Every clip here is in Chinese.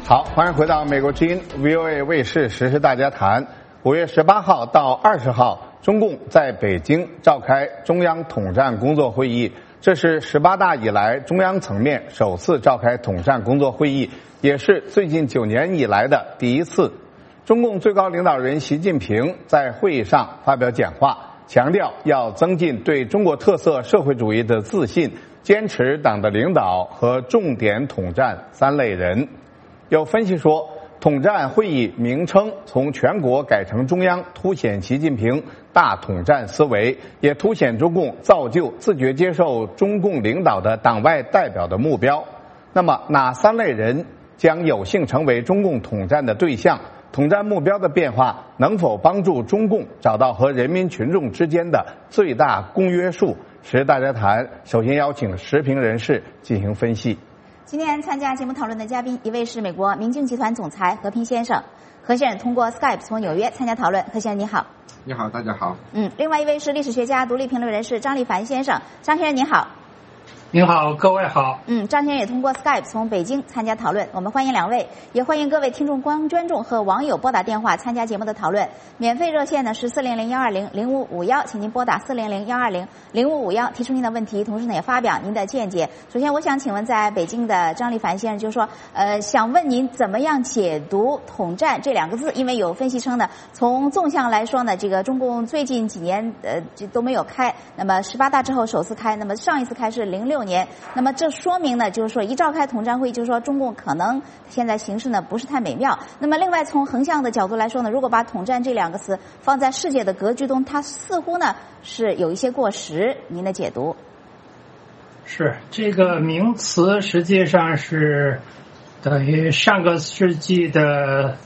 好，欢迎回到美国之音 VOA 卫视时事大家谈。5月18号到20号，中共在北京召开中央统战工作会议，这是18大以来中央层面首次召开统战工作会议，也是最近9年以来的第一次。中共最高领导人习近平在会议上发表讲话，强调要增进对中国特色社会主义的自信，坚持党的领导和重点统战3类人。有分析说，统战会议名称从全国改成中央，凸显习近平大统战思维，也凸显中共造就自觉接受中共领导的党外代表的目标。那么哪3类人将有幸成为中共统战的对象？统战目标的变化能否帮助中共找到和人民群众之间的最大公约数？时事大家谈首先邀请时评人士进行分析。 今天参加节目讨论的嘉宾，一位是美国明镜集团总裁何平先生，何先生通过 Skype 从纽约参加讨论。何先生你好。 你好，大家好。 另外一位是历史学家、独立评论人士张立凡先生，张先生你好。 您好，各位好。 张先生也通过 Skype 从北京参加讨论，我们欢迎2位，也欢迎各位听众、观众和网友拨打电话参加节目的讨论。免费热线呢是400-120-0551，请您拨打400-120-0551提出您的问题，同时呢也发表您的见解。首先，我想请问在北京的张立凡先生，就是说，想问您怎么样解读“统战”这2个字？因为有分析称呢，从纵向来说呢，这个中共最近几年都没有开，那么18大之后首次开，那么上一次开是06年，那么这说明呢，就是说一召开统战会议，就是说中共可能现在形势呢不是太美妙。那么另外从横向的角度来说呢，如果把统战这2个词放在世界的格局中，它似乎呢是有一些过时。您的解读？ 是这个名词实际上是等于上个世纪的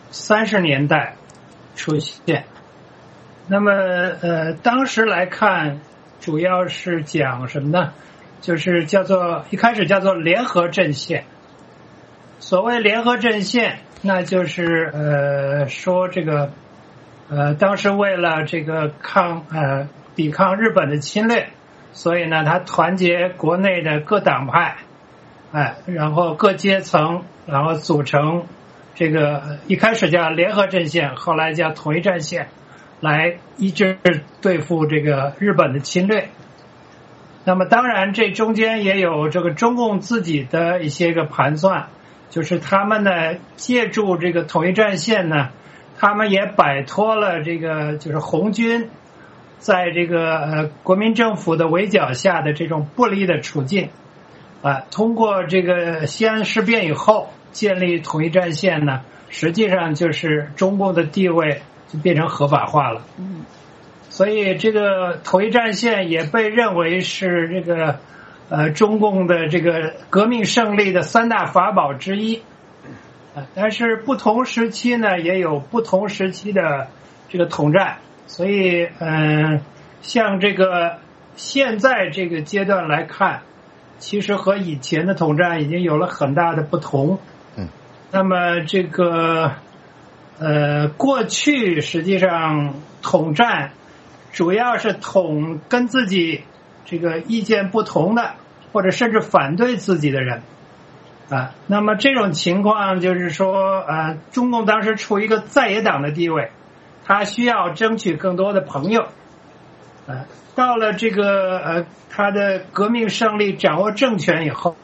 30年代出现。那么当时来看，主要是讲什么呢？就是一开始叫做联合阵线。所谓联合阵线，那就是说这个当时为了这个抵抗日本的侵略，所以呢他团结国内的各党派，然后各阶层，然后组成这个一开始叫联合阵线，后来叫统一战线，来一致对付这个日本的侵略。那么当然这中间也有这个中共自己的一些个盘算，就是他们呢借助这个统一战线呢，他们也摆脱了这个就是红军在这个国民政府的围剿下的这种不利的处境，通过这个西安事变以后建立统一战线呢，实际上就是中共的地位就变成合法化了。所以这个统一战线也被认为是这个中共的这个革命胜利的3大法宝之一。但是不同时期呢也有不同时期的这个统战，所以像这个现在这个阶段来看，其实和以前的统战已经有了很大的不同。那么这个过去实际上统战主要是跟自己这个意见不同的，或者甚至反对自己的人那么这种情况就是说中共当时处于一个在野党的地位，他需要争取更多的朋友到了这个他的革命胜利掌握政权以后。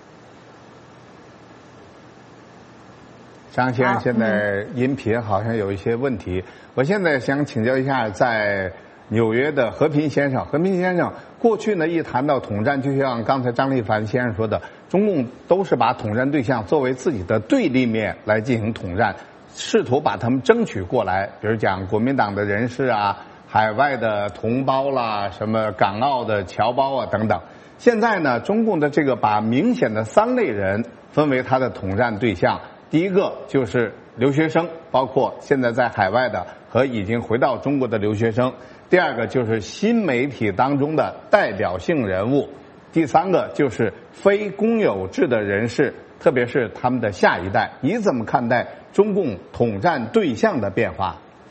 张先生现在音频好像有一些问题，我现在想请教一下在纽约的何平先生。何平先生，过去呢一谈到统战，就像刚才张立凡先生说的，中共都是把统战对象作为自己的对立面来进行统战，试图把他们争取过来，比如讲国民党的人士海外的同胞啦，什么港澳的侨胞等等。现在呢，中共的这个把明显的3类人分为他的统战对象，第一个就是留学生，包括现在在海外的和已经回到中国的留学生；第2个就是新媒体当中的代表性人物；第3个就是非公有制的人士，特别是他们的下一代。你怎么看待中共统战对象的变化？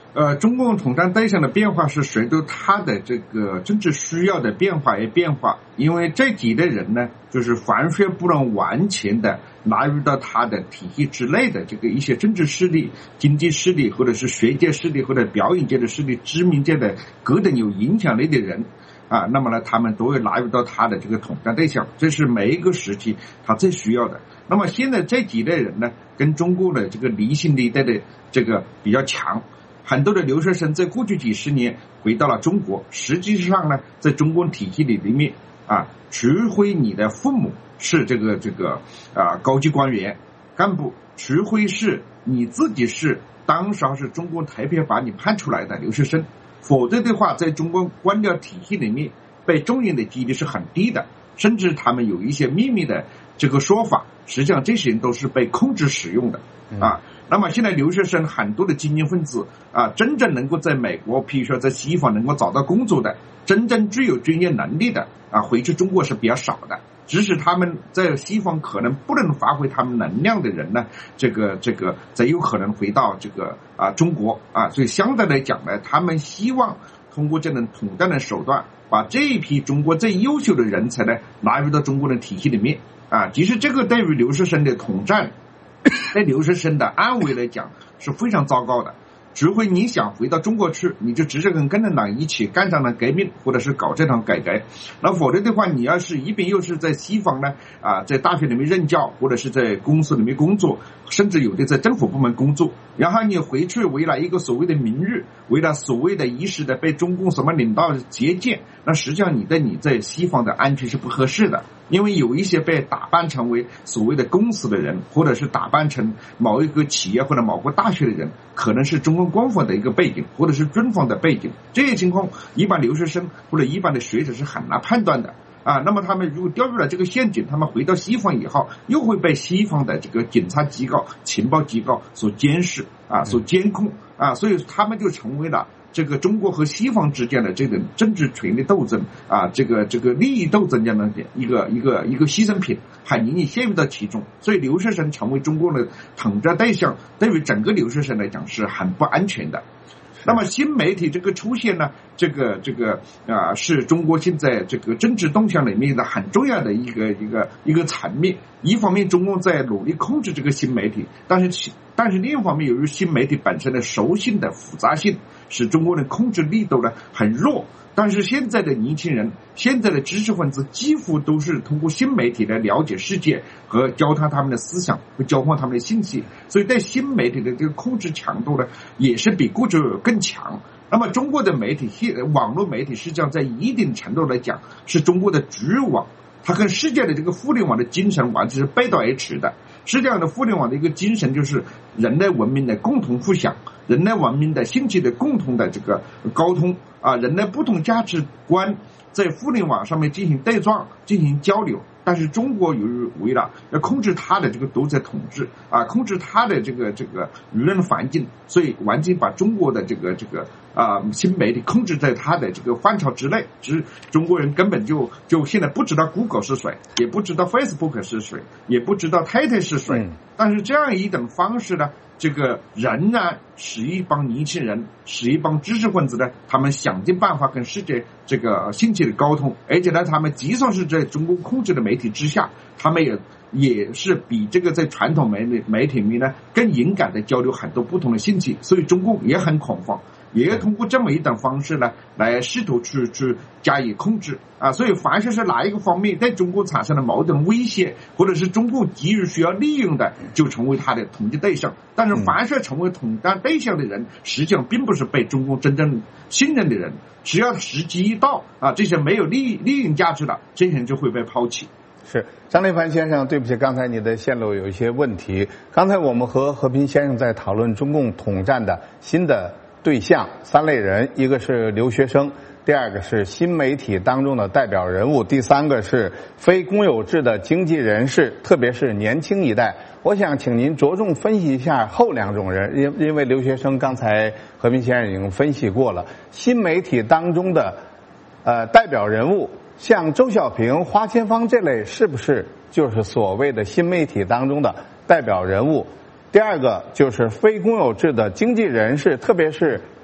中共统战对象的变化是随着他的这个政治需要的变化而变化，因为这几代人呢，就是凡是不能完全的纳入到他的体系之内的这个一些政治势力、经济势力，或者是学界势力或者表演界的势力、知名界的各等有影响力的人啊，那么呢，他们都会纳入到他的这个统战对象，这是每一个时期他最需要的。那么现在这几代人呢，跟中国的这个离心力的这个比较强。很多的留学生在过去几十年回到了中国，实际上呢，在中国体系里面啊，除非你的父母是这个高级官员干部，除非是你自己是当时是中国台北把你判出来的留学生，否则的话，在中国官僚体系里面被重用的几率是很低的，甚至他们有一些秘密的这个说法，实际上这些人都是被控制使用的啊。那么现在留学生很多的精英分子啊，真正能够在美国，譬如说在西方能够找到工作的，真正具有专业能力的啊，回去中国是比较少的。即使他们在西方可能不能发挥他们能量的人呢，这个才有可能回到中国啊。所以相对来讲呢，他们希望通过这种统战的手段，把这一批中国最优秀的人才呢纳入到中国的体系里面啊。其实这个对于留学生的统战，对留学生的安危来讲是非常糟糕的。除非你想回到中国去，你就直接跟共产党一起干上了革命，或者是搞这场改革。那否则的话，你要是一边又是在西方呢在大学里面任教，或者是在公司里面工作，甚至有的在政府部门工作，然后你回去为了一个所谓的名誉，为了所谓的一时的被中共什么领导接见，那实际上你在西方的安全是不合适的。因为有一些被打扮成为所谓的公司的人，或者是打扮成某一个企业或者某个大学的人，可能是中共官方的一个背景，或者是军方的背景。这些情况一般留学生或者一般的学者是很难判断的啊。那么他们如果掉入了这个陷阱，他们回到西方以后，又会被西方的这个检察机构、情报机构所监视啊，所监控啊，所以他们就成为了这个中国和西方之间的这种政治权力斗争啊，这个利益斗争这样的一个牺牲品，很容易陷入到其中。所以留学生成为中国的统战对象，对于整个留学生来讲是很不安全的。那么新媒体这个出现呢，是中国现在这个政治动向里面的很重要的一个层面。一方面，中共在努力控制这个新媒体，但是另一方面，由于新媒体本身的熟性的复杂性，使中国的控制力度呢很弱。但是现在的年轻人，现在的知识分子几乎都是通过新媒体来了解世界和交叉他们的思想和交换他们的信息，所以对新媒体的这个控制强度呢，也是比过去更强。那么中国的媒体，网络媒体实际上在一定程度来讲是中国的局域网，它跟世界的这个互联网的精神完全是背道而驰的。世界上的互联网的一个精神就是人类文明的共同分享，人类文明的信息的共同的这个沟通啊，人类不同价值观在互联网上面进行对撞、进行交流。但是中国由于为了要控制它的这个独裁统治啊，控制它的这个舆论环境，所以完全把中国的这个新媒体控制在它的这个范畴之内。中国人根本就现在不知道 Google 是谁，也不知道 Facebook 是谁，也不知道 Twitter 是谁。但是这样一种方式呢，这个仍然使一帮年轻人，使一帮知识分子呢，他们想尽办法跟世界这个信息的沟通，而且呢，他们即使是在中国控制的媒体之下，他们也是比这个在传统媒体里面呢更敏感的交流很多不同的信息，所以中共也很恐慌，也要通过这么一种方式呢来试图去加以控制啊。所以凡是哪一个方面对中国产生了某种威胁，或者是中共急于需要利用的，就成为他的统计对象。但是凡是成为统战对象的人，实际上并不是被中共真正信任的人，只要时机一到啊，这些没有利用价值了，这些人就会被抛弃。 是张立凡先生，对不起，刚才你的线路有一些问题。刚才我们和和平先生在讨论中共统战的新的对象三类人，一个是留学生，第二个是新媒体当中的代表人物，第三个是非公有制的经济人士，特别是年轻一代。我想请您着重分析一下后两种人，因为留学生刚才和平先生已经分析过了，新媒体当中的代表人物，像周小平、花千芳这类，是不是就是所谓的新媒体当中的代表人物？第二个就是非公有制的经济人士，特别是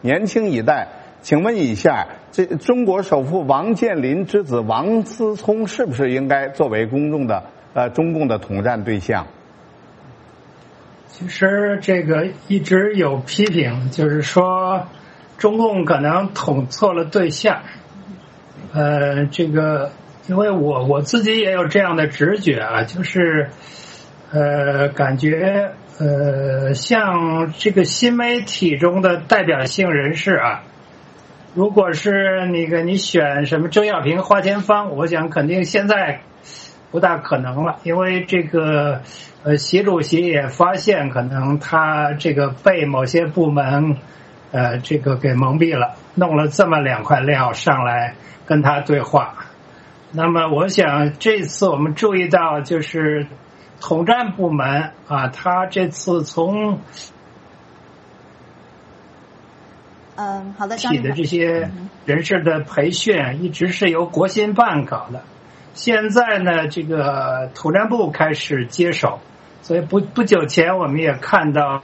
年轻一代。请问一下，这中国首富王健林之子王思聪是不是应该作为中共的统战对象？ 其实这个一直有批评，就是说中共可能统错了对象。这个因为我自己也有这样的直觉啊，就是感觉像这个新媒体中的代表性人士啊。如果是你选什么周小平、花钱方，我想肯定现在不大可能了，因为这个习主席也发现可能他这个被某些部门这个给蒙蔽了，弄了这么2块料上来跟他对话。那么我想这次我们注意到就是统战部门啊，他这次从好的， 体的这些人士的培训一直是由国新办搞的，现在呢，这个统战部开始接手，所以不久前我们也看到，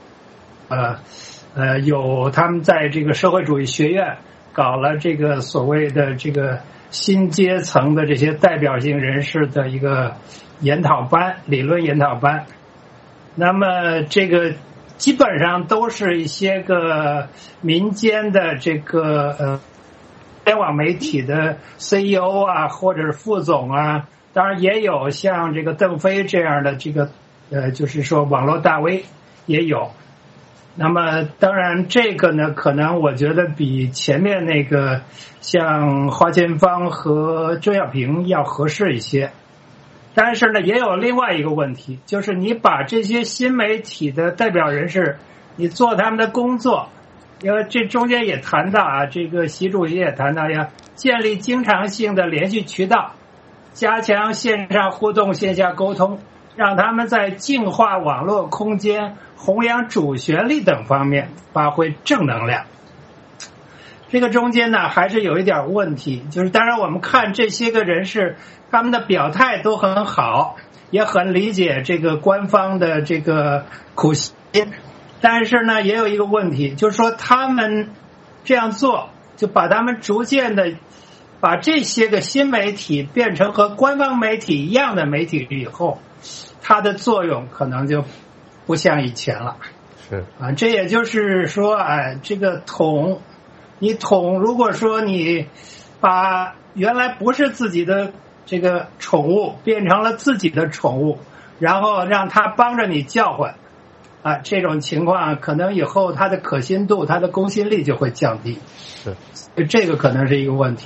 有他们在这个社会主义学院搞了这个所谓的这个新阶层的这些代表性人士的一个研讨班，理论研讨班。那么这个基本上都是一些个民间的这个互联网媒体的 CEO 啊，或者是副总啊，当然也有像这个邓飞这样的这个就是说网络大 V 也有。那么当然这个呢，可能我觉得比前面那个像花钱方和周小平要合适一些。但是呢，也有另外一个问题，就是你把这些新媒体的代表人士，你做他们的工作，因为这中间也谈到啊，这个习主席也谈到要建立经常性的联系渠道，加强线上互动、线下沟通，让他们在净化网络空间、弘扬主旋律等方面发挥正能量。这个中间呢还是有一点问题，就是当然我们看这些个人士他们的表态都很好，也很理解这个官方的这个苦心，但是呢也有一个问题，就是说他们这样做就把他们逐渐的把这些个新媒体变成和官方媒体一样的媒体以后，它的作用可能就不像以前了。 是啊，这也就是说这个如果说你把原来不是自己的这个宠物变成了自己的宠物，然后让它帮着你叫唤啊，这种情况可能以后它的可信度、它的公信力就会降低。 是， 这个可能是一个问题。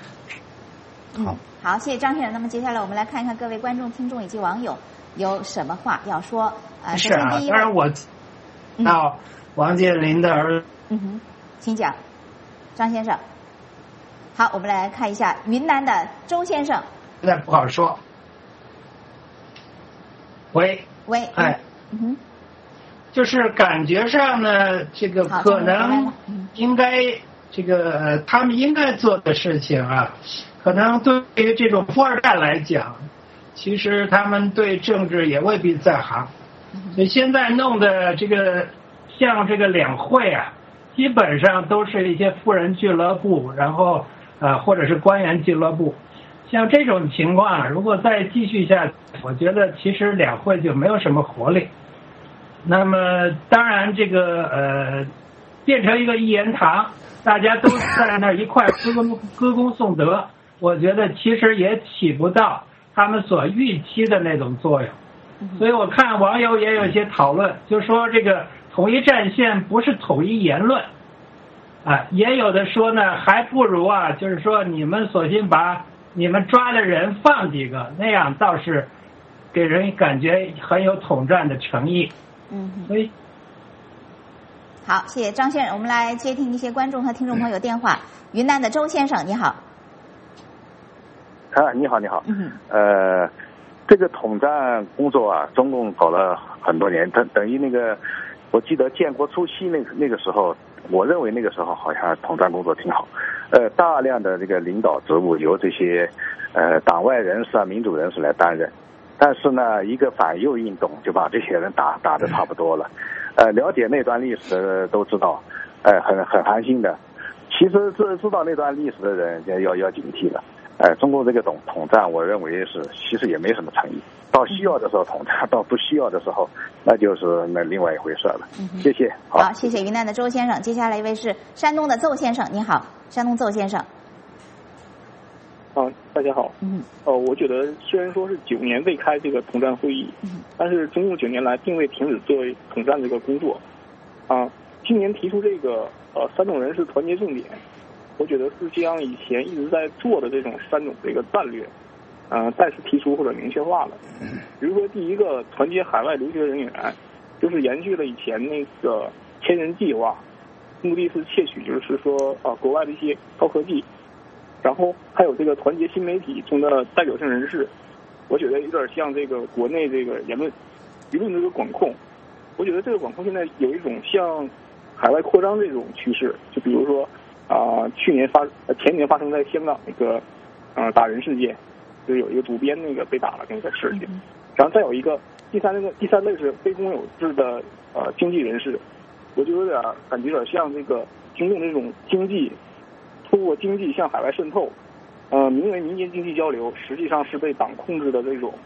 好，谢谢张先生。那么接下来我们来看一看各位观众、听众以及网友有什么话要说。 是啊，当然我到王健林的儿子。 请讲。张先生，好，我们来看一下云南的周先生。 现在不好说。喂，就是感觉上呢，这个可能应该这个他们应该做的事情啊，可能对于这种富二代来讲，其实他们对政治也未必在行，所以现在弄的这个像这个两会啊。基本上都是一些富人俱乐部，然后或者是官员俱乐部，像这种情况如果再继续下去，我觉得其实两会就没有什么活力。那么当然这个变成一个一言堂，大家都在那一块歌功颂德，我觉得其实也起不到他们所预期的那种作用。所以我看网友也有一些讨论，就说这个统一战线不是统一言论啊，也有的说呢，还不如就是说你们索性把你们抓的人放几个，那样倒是给人感觉很有统战的诚意。所以好，谢谢张先生。我们来接听一些观众和听众朋友电话。云南的周先生，你好。 你好。这个统战工作中共搞了很多年，等于那个，我记得建国初期那个时候，我认为那个时候好像统战工作挺好，大量的这个领导职务由这些党外人士民主人士来担任，但是呢，一个反右运动就把这些人打得差不多了。了解那段历史都知道， 很寒心的。其实知道那段历史的人要警惕的。中共这个统战，我认为其实也没什么诚意。到需要的时候统战，到不需要的时候，那就是另外一回事了。谢谢。 好，谢谢云南的周先生。接下来一位是山东的邹先生，你好，山东邹先生。 大家好。我觉得虽然说是9年未开这个统战会议，但是中共9年来并未停止作为统战这个工作。今年提出这个3种人事团结重点，我觉得是将以前一直在做的这种3种这个战略，再次提出或者明确化了。比如说第一个，团结海外留学人员，就是延续了以前那个千人计划，目的是窃取就是说国外的一些高科技。然后还有这个团结新媒体中的代表性人士，我觉得有点像这个国内这个舆论这个管控。我觉得这个管控现在有一种向海外扩张这种趋势，就比如说前年发生在香港那个打人事件，就是有一个主编那个被打了那个事情。然后再有一个第三类是非公有制的经济人士，我就感觉有点像这个中共这种通过经济向海外渗透，名为民间经济交流，实际上是被党控制的这种，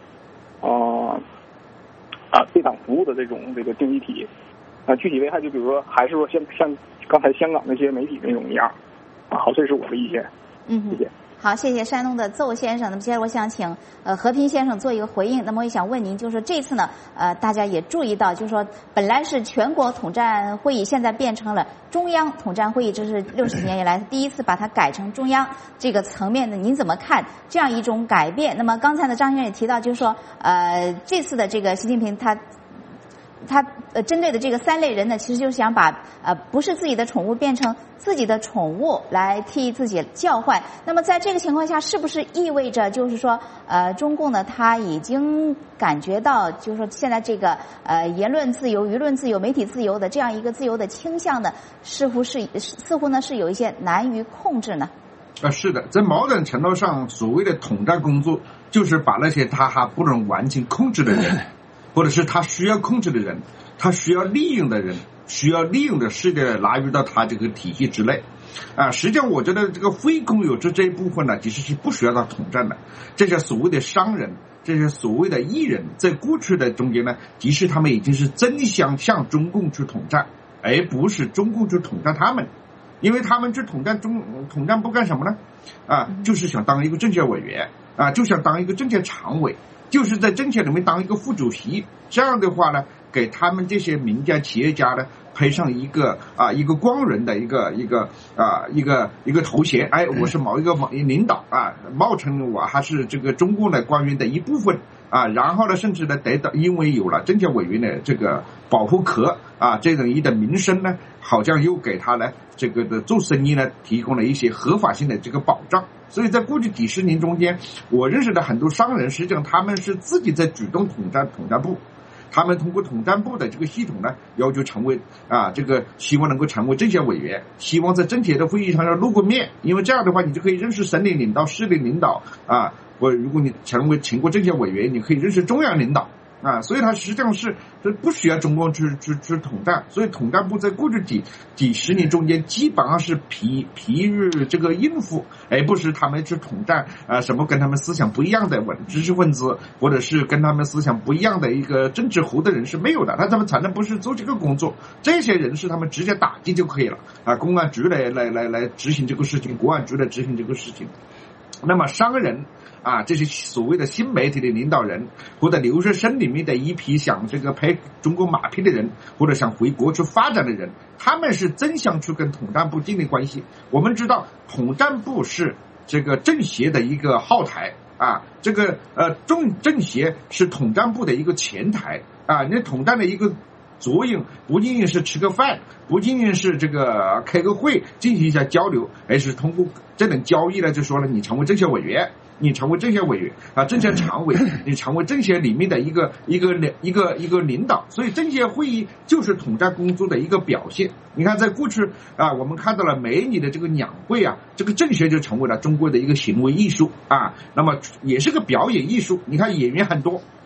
被党服务的这个经济体。具体危害就比如说，还是说像刚才香港那些媒体那种一样。好，这是我的意见。谢谢。 好，谢谢山东的邹先生。那么接下来我想请和平先生做一个回应。那么我也想问您，就是说这次呢，大家也注意到，就是说本来是全国统战会议，现在变成了中央统战会议，这是60年以来第一次把它改成中央这个层面的，您怎么看这样一种改变？那么刚才呢，张先生也提到，就是说这次的这个习近平他针对的这个3类人呢，其实就是想把不是自己的宠物变成自己的宠物来替自己叫唤。那么在这个情况下，是不是意味着就是说中共呢，他已经感觉到就是说现在这个言论自由、舆论自由、媒体自由的这样一个自由的倾向呢，似乎呢是有一些难于控制呢？ 是的，在某种程度上，所谓的统战工作就是把那些他还不能完全控制的人或者是他需要控制的人，他需要利用的人，需要利用的事的纳入到他这个体系之内。实际上我觉得这个非公有制这一部分呢，其实是不需要他统战的。这些所谓的商人，这些所谓的艺人，在过去的中间呢，其实他们已经是争相向中共去统战，而不是中共去统战他们。因为他们去统战部干什么呢？就是想当一个政协委员，就想当一个政协常委，就是在政协里面当一个副主席。这样的话呢，给他们这些民间企业家呢配上一个光荣的一个头衔。我是某一个领导冒称我还是这个中共的官员的一部分然后呢，甚至呢得到因为有了政协委员的这个保护壳这种一的名声呢，好像又给他呢这个的做生意呢提供了一些合法性的这个保障。所以在过去几十年中间，我认识的很多商人，实际上他们是自己在主动统战部。他们通过统战部的这个系统呢，要求成为这个希望能够成为政协委员，希望在政协的会议上要露过面，因为这样的话你就可以认识省里领导、市里领导如果你成过政协委员，你可以认识中央领导所以它实际上是不需要中共去统战。所以统战部在过去几十年中间基本上是疲于这个应付，而不是他们去统战什么跟他们思想不一样的知识分子，或者是跟他们思想不一样的一个政治湖的人是没有的。他们才能不是做这个工作，这些人是他们直接打击就可以了公安局来执行这个事情，国安局来执行这个事情。那么商人这些所谓的新媒体的领导人，或者留学生里面的一批想这个拍中国马屁的人，或者想回国去发展的人，他们是真想去跟统战部建立关系。我们知道统战部是这个政协的一个后台这个政协是统战部的一个前台那统战的一个作用不仅仅是吃个饭，不仅仅是这个开个会进行一下交流，而是通过这种交易呢，就说了你成为政协委员，你成为政协委员政协常委，你成为政协里面的一个领导。所以政协会议就是统战工作的一个表现。你看在过去我们看到了美女的这个两会这个政协就成为了中国的一个行为艺术那么也是个表演艺术。你看演员很多，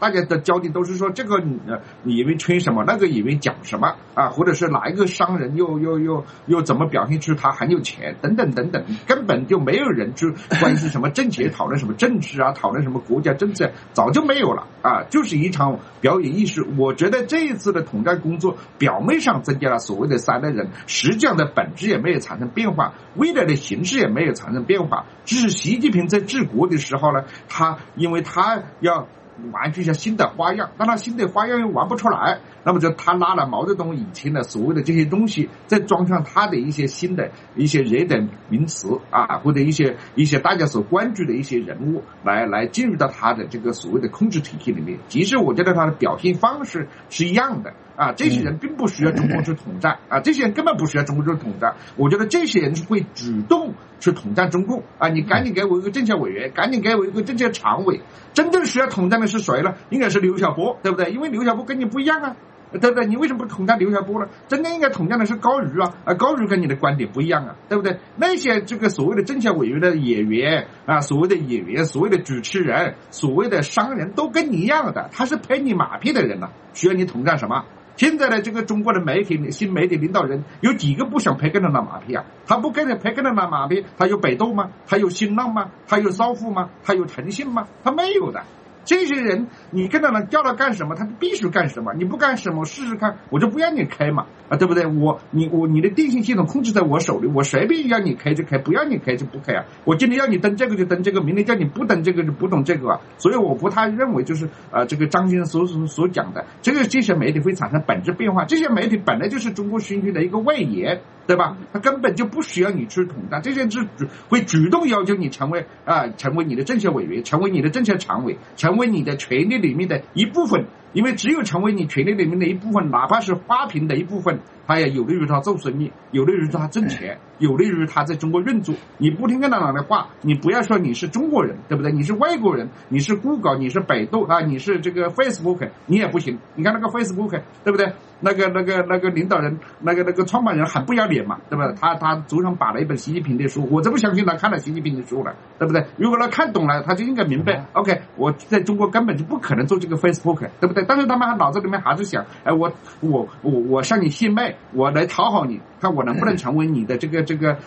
大家的焦点都是说这个你以为吹什么，那个以为讲什么啊，或者是哪一个商人又怎么表现出他很有钱等等等等，根本就没有人去关心什么政协讨论什么政治啊，讨论什么国家政策，早就没有了啊，就是一场表演艺术。我觉得这一次的统战工作表面上增加了所谓的3代人，实际上的本质也没有产生变化，未来的形势也没有产生变化，只是习近平在治国的时候呢，因为他要玩出一些新的花样，但他新的花样又玩不出来，那么就他拿了毛泽东以前的所谓的这些东西，再装上他的一些新的一些热点名词啊，或者一些大家所关注的一些人物来进入到他的这个所谓的控制体系里面。其实我觉得他的表现方式是一样的啊，这些人并不需要中国去统战啊，这些人根本不需要中国去统战。我觉得这些人是会主动去统战中共啊！你赶紧给我一个政协委员，赶紧给我一个政协常委。真正需要统战的是谁呢？应该是刘晓波，对不对？因为刘晓波跟你不一样啊，对不对？你为什么不统战刘晓波呢？真正应该统战的是高瑜啊！高瑜跟你的观点不一样啊，对不对？那些这个所谓的政协委员的演员啊，所谓的演员，所谓的主持人，所谓的商人，都跟你一样的，他是拍你马屁的人呢，需要你统战什么？现在的这个中国的新媒体领导人有几个不想拍跟着那马屁啊？他不跟着拍跟着那马屁，他有百度吗？他有新浪吗？他有搜狐吗？他有腾讯吗？他没有的。这些人你跟他们叫他干什么，他必须干什么。你不干什么，试试看，我就不让你开嘛，啊，对不对？你的电信系统控制在我手里，我随便让你开就开，不让你开就不开啊。我今天要你登这个就登这个，明天叫你不登这个就不登这个啊。所以我不太认为就是这个张先生所讲的这些媒体会产生本质变化。这些媒体本来就是中国选举的一个外延，对吧？他根本就不需要你去统战，这些是会主动要求你成为你的政协委员，成为你的政协常委，成为你的权力里面的一部分。因为只有成为你权力里面的一部分，哪怕是花瓶的一部分，它也有利于他做生意，有利于他挣钱，有利于他在中国运作。你不听共产党的话，你不要说你是中国人，对不对？你是外国人，你是 Google， 你是百度啊，你是这个 Facebook， 你也不行。你看那个 Facebook， 对不对？那个领导人，那个创办人很不要脸嘛，对不对？他桌上摆了一本习近平的书，我真不相信他看了习近平的书了，对不对？如果他看懂了，他就应该明白 ，OK， 我在中国根本就不可能做这个 Facebook， 对不对？但是他们脑子里面还是想，我向你献媚，我来讨好你，看我能不能成为你的这个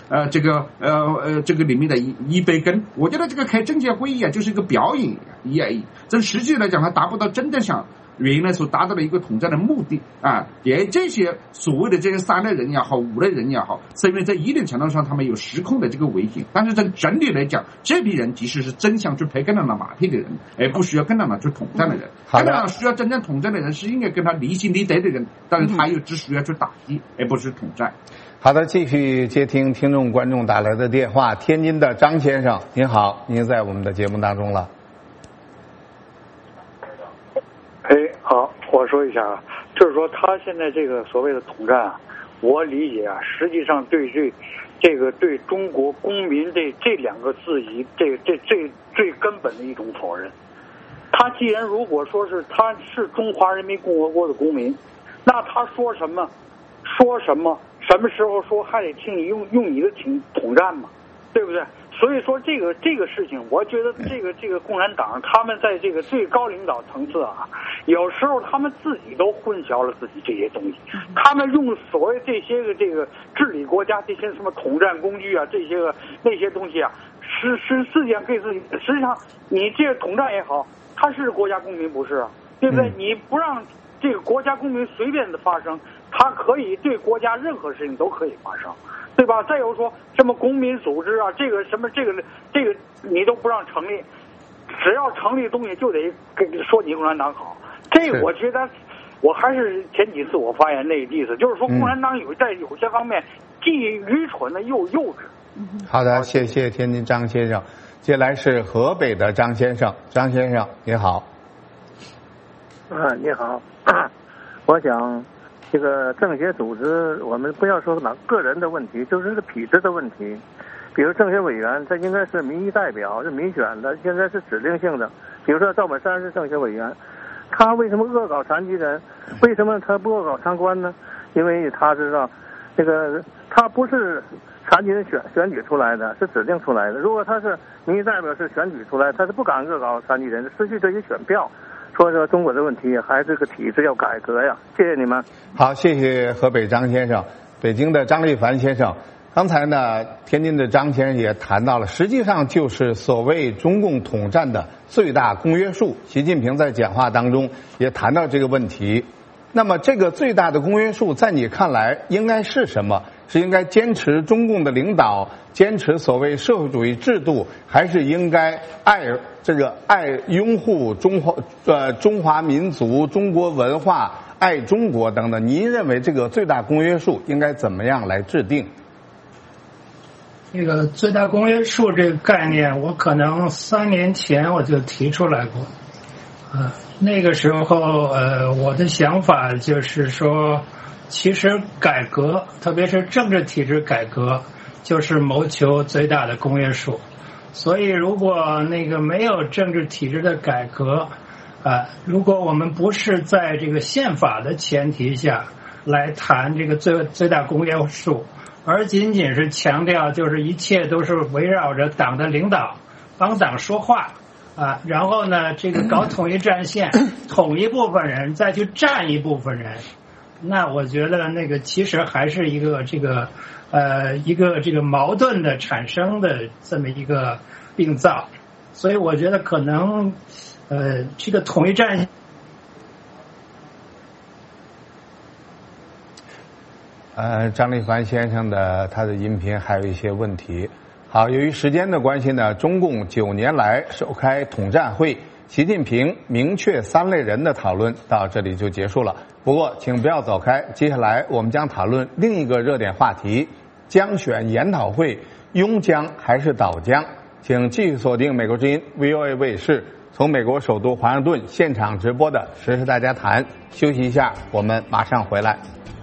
里面的一杯羹。我觉得这个开政协会议啊，就是一个表演而已。这实际来讲，它达不到真正原因呢所达到的一个统战的目的啊，也这些所谓的这些3类人也好，5类人也好，是因为在一定程度上他们有失控的这个危险，但是在整体来讲，这批人其实是真想去陪跟上马屁的人，而不需要跟上去统战的人。跟上需要真正统战的人是应该跟他离心离德的人，但是他又只需要去打击，而不是统战。 好的，继续接听听众观众打来的电话。天津的张先生，您好，您在我们的节目当中了。 好，我说一下啊，就是说他现在这个所谓的统战啊，我理解啊，实际上对中国公民这两个字以最根本的一种否认。他既然如果说是他是中华人民共和国的公民，那他说什么，什么时候说还得听你用你的统战嘛，对不对？所以说这个事情，我觉得这个共产党他们在这个最高领导层次啊，有时候他们自己都混淆了自己这些东西。他们用所谓这些个这个治理国家这些什么统战工具啊，这些个那些东西啊，是自己给自己。实际上你这个统战也好，他是国家公民不是啊，对不对？你不让这个国家公民随便的发生，他可以对国家任何事情都可以发生。对吧？再有说什么公民组织啊，这个你都不让成立，只要成立的东西就得说你共产党好。这个我觉得，我还是前几次我发言那个意思，就是说共产党在有些方面既愚蠢的又幼稚。 好的，谢谢天津张先生。接下来是河北的张先生，张先生你好。 你好，我想。这个政协组织，我们不要说个人的问题，就是这个体制的问题。比如政协委员，这应该是民意代表，是民选的，现在是指令性的。比如说赵本山是政协委员，他为什么恶搞残疾人？为什么他不恶搞参观呢？因为他知道，这个他不是残疾人选举出来的，是指定出来的。如果他是民意代表是选举出来，他是不敢恶搞残疾人，失去这些选票。 说这个中国的问题还是这个体制要改革呀。谢谢你们。 好，谢谢河北张先生。北京的张立凡先生，刚才呢，天津的张先生也谈到了，实际上就是所谓中共统战的最大公约数。习近平在讲话当中也谈到这个问题。那么，这个最大的公约数，在你看来应该是什么？是应该坚持中共的领导，坚持所谓社会主义制度，还是应该拥护中华民族、中国文化？爱中国等等，您认为这个最大公约数应该怎么样来制定？ 这个最大公约数这个概念，我可能3年前我就提出来过。那个时候我的想法就是说，其实改革，特别是政治体制改革，就是谋求最大的公约数。所以，如果那个没有政治体制的改革，如果我们不是在这个宪法的前提下来谈这个最大公约数，而仅仅是强调就是一切都是围绕着党的领导，帮党说话然后呢，这个搞统一战线，统一部分人再去战一部分人，那我觉得那个其实还是一个这个矛盾的产生的这么一个病灶，所以我觉得可能。这个统一战张立凡先生他的音频还有一些问题。好，由于时间的关系呢，中共9年来首开统战会，习近平明确3类人的讨论到这里就结束了。不过，请不要走开，接下来我们将讨论另一个热点话题：江选研讨会拥疆还是倒疆？请继续锁定美国之音 VOA 卫视。从美国首都华盛顿现场直播的《时事大家谈》，休息一下，我们马上回来。